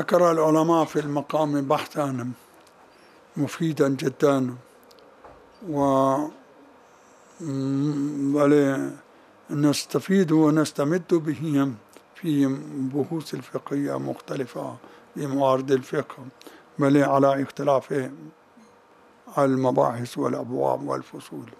ذكر العلماء في المقام بحثا مفيدا جدا ونستفيد ونستمد به في بحوث الفقهية مختلفة في موارد الفقه، بل على اختلاف المباحث والأبواب والفصول.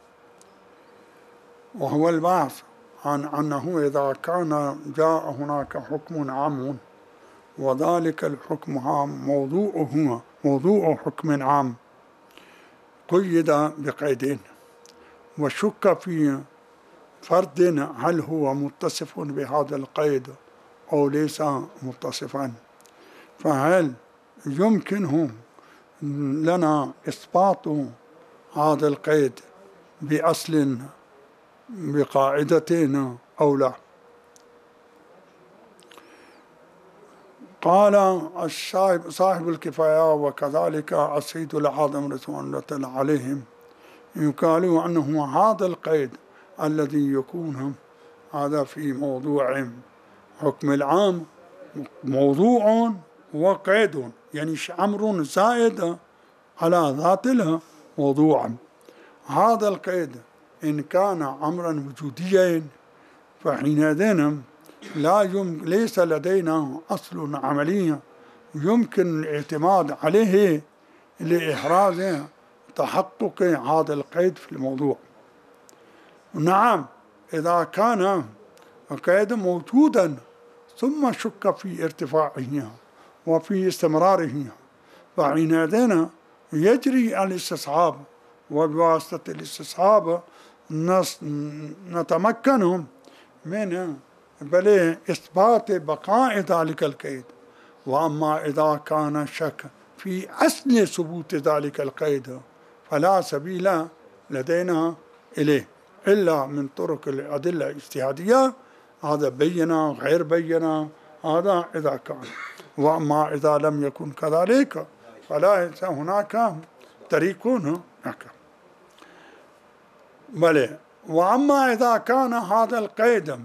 وهو البحث عن أنه إذا كان جاء هناك حكم عام وذلك الحكم عام موضوع حكم عام قيد بقيدين، وشك في فرد هل هو متصف بهذا القيد أو ليس متصفا، فهل يمكنه لنا إثبات هذا القيد بأصل بقاعدتين أو لا؟ قال صاحب الكفاية وكذلك السيد العاظم رضوان الله عليهم يقالوا أنه هذا القيد الذي يكون هذا في موضوع حكم العام موضوع وقيد، يعني أمر زائد على ذات الموضوع. هذا القيد إن كان أمرا وجوديا فحينئذ ليس لدينا أصل عملي يمكن الاعتماد عليه لإحراز تحقق هذا القيد في الموضوع. نعم، إذا كان القيد موجودا ثم شك في ارتفاعه وفي استمراره فحينئذ يجري الاستصحاب، وبواسطة الاستصحاب نتمكن من إثبات بقاء ذلك القيد. وأما إذا كان شك في أصل ثبوت ذلك القيد فلا سبيل لدينا إليه إلا من طرق الأدلة الاجتهادية، هذا بينا غير بينا، هذا إذا كان. وأما إذا لم يكن كذلك فلا هناك طريق هناك. بلى وأما إذا كان هذا القيد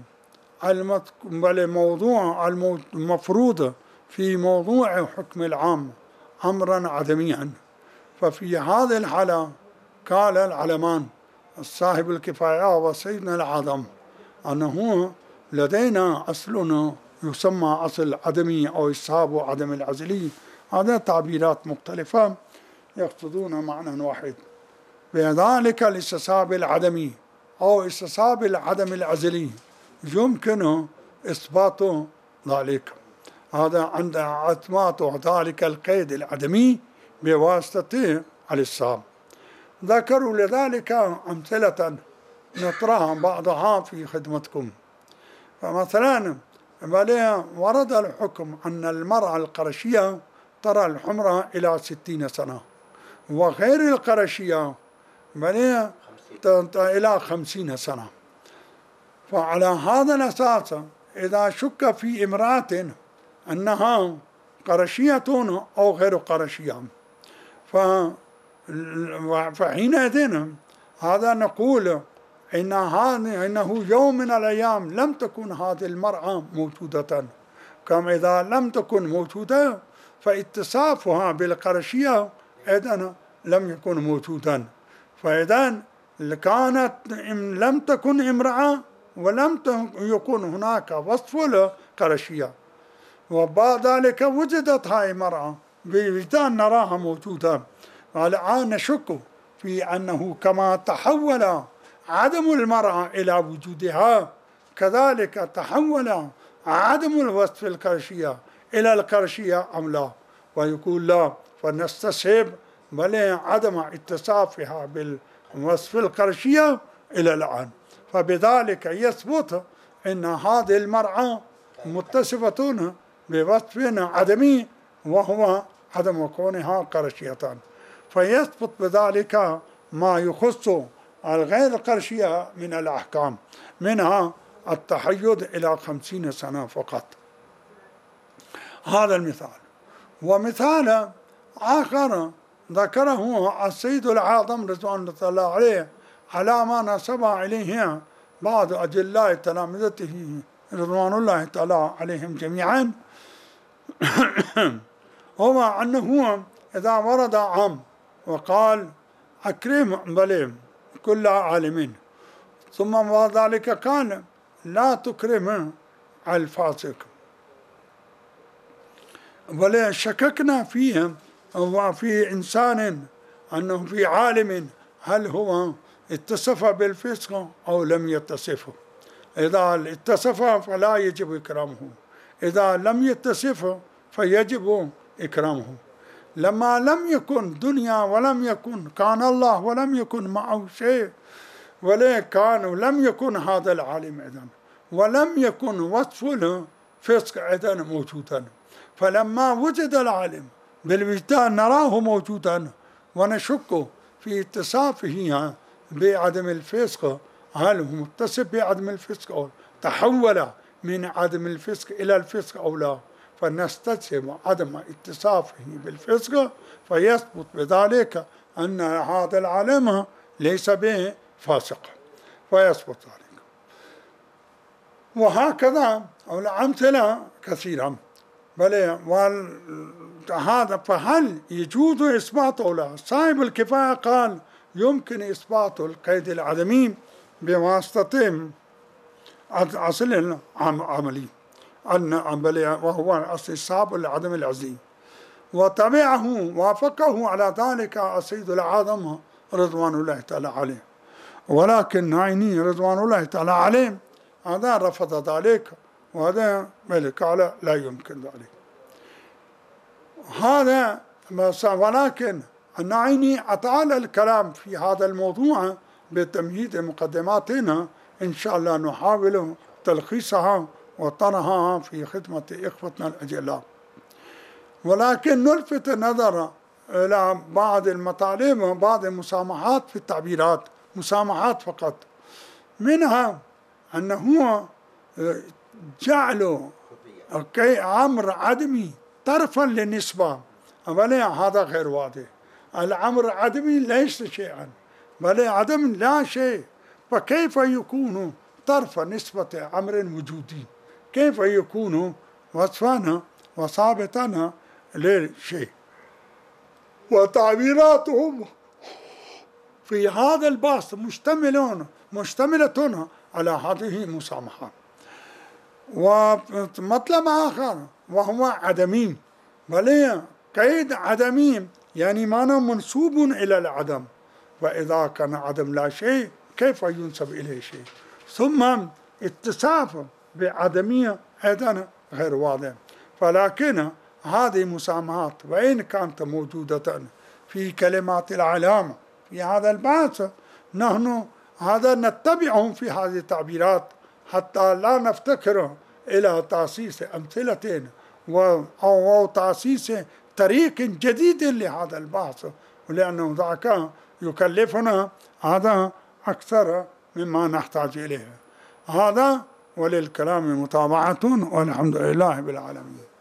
موضوع المفروض في موضوع حكم العام أمرا عدميا، ففي هذه الحالة قال العلمان صاحب الكفاية وسيدنا العظم أنه لدينا أصل يسمى أصل عدمي أو استصحاب عدم العزلي. هذا تعبيرات مختلفة يقصدون معنى واحد، بذلك الاستصحاب العدمي أو استصحاب العدم العزلي يمكن إثبات ذلك. هذا عند إثبات ذلك القيد العدمي بواسطة الاستصحاب. ذكروا لذلك أمثلة نطرحها بعضها في خدمتكم. فمثلا ورد الحكم أن المرأة القرشية ترى الحمرة إلى 60 سنة، وغير القرشية إلى 50 سنة. فعلى هذا الأساس إذا شك في امرأة أنها قرشية أو غير قرشية فحينئذ هذا نقول إنه يوم من الأيام لم تكن هذه المرأة موجودة، كما إذا لم تكن موجودة فاتصافها بالقرشية إذن لم يكن موجودا. فإذا كانت لم تكن امرأة ولم يكن هناك وصف القرشية، وبعد ذلك وجدت هاي المرأة بوجدان نراها موجودة. والآن نشك في أنه كما تحول عدم المرأة إلى وجودها كذلك تحول عدم الوصف القرشية إلى القرشية أم لا، ويقول لا، فنستصحب بل عدم اتصافها بالوصف القرشية إلى الآن. فبذلك يثبت أن هذه المرأة متصفة بوصف عدمي وهو عدم كونها قرشية، فيثبت بذلك ما يخص الغير القرشية من الأحكام، منها التحيض إلى 50 سنة فقط. هذا المثال. ومثال آخر ذكره السيد العاظم رضوان الله عليه على ما نسب إليه بعض أجلاء تلامذته رضوان الله تعالى عليهم جميعا هو أنه إذا ورد عام وقال أكرم بل كل عالمين، ثم بعد ذلك قال لا تكرم الفاسق، ولا شككنا فيه وفي إنسان أنه في عالم هل هو اتصف بالفسق أو لم يتصفه. إذا اتصف فلا يجب إكرامه، إذا لم يتصف فيجب إكرامه. لما لم يكن دنيا ولم يكن كان الله ولم يكن معه شيء، ولا كان ولم يكن هذا العالم إذن، ولم يكن وصف الفسق إذن موجودا. فلما وجد العالم بالوجدان نراه موجودا ونشك في اتصافه بعدم الفسق، هل هو متصف بعدم الفسق أو تحول من عدم الفسق إلى الفسق أو لا، فنستجب عدم اتصافه بالفسق فيثبت بذلك أن هذا العالم ليس به فاسق، فيثبت ذلك. وهكذا الأمثلة كثيرة. بل هذا فهل يجوز إثباته له؟ صاحب الكفاية قال يمكن إثبات القيد العدمي بواسطة أصل عملي وهو استصحاب العدم العزلي، وتبعه وافقه على ذلك السيد العظم رضوان الله تعالى عليه، ولكن عيني رضوان الله تعالى عليه هذا رفض ذلك، وهذا قال لا يمكن ذلك. هذا ولكن النعيني أطال الكلام في هذا الموضوع بتمهيد مقدماتنا، إن شاء الله نحاول تلخيصها وطرحها في خدمة إخوتنا الأجلاء. ولكن نلفت النظر إلى بعض المطالب وبعض المسامحات في التعبيرات، مسامحات فقط، منها أنه جعل أمر عدمي طرفا للنسبة، بل هذا غير واضح. الأمر العدمي ليس شيئا، بل عدم لا شيء، فكيف يكون طرف نسبة أمر وجودي؟ كيف يكون وصفا وصابتا للشيء؟ وتعبيراتهم في هذا البحث مشتملة على هذه المسامحة. ومطلب آخر وهو عدمي، بل قيد عدمي يعني معنى منسوب إلى العدم، وإذا كان عدم لا شيء كيف ينسب إليه شيء؟ ثم اتصاف بعدمية أيضا غير واضح. فلكن هذه مسامحات وإن كانت موجودة في كلمات العلامة في هذا البحث، نحن هذا نتبعهم في هذه التعبيرات حتى لا نفتكر إلى تأسيس أمثلة أو تأسيس طريق جديد لهذا البحث، ولأنه ذاك يكلفنا هذا أكثر مما نحتاج إليه. هذا وللكلام متابعة، والحمد لله بالعالمين.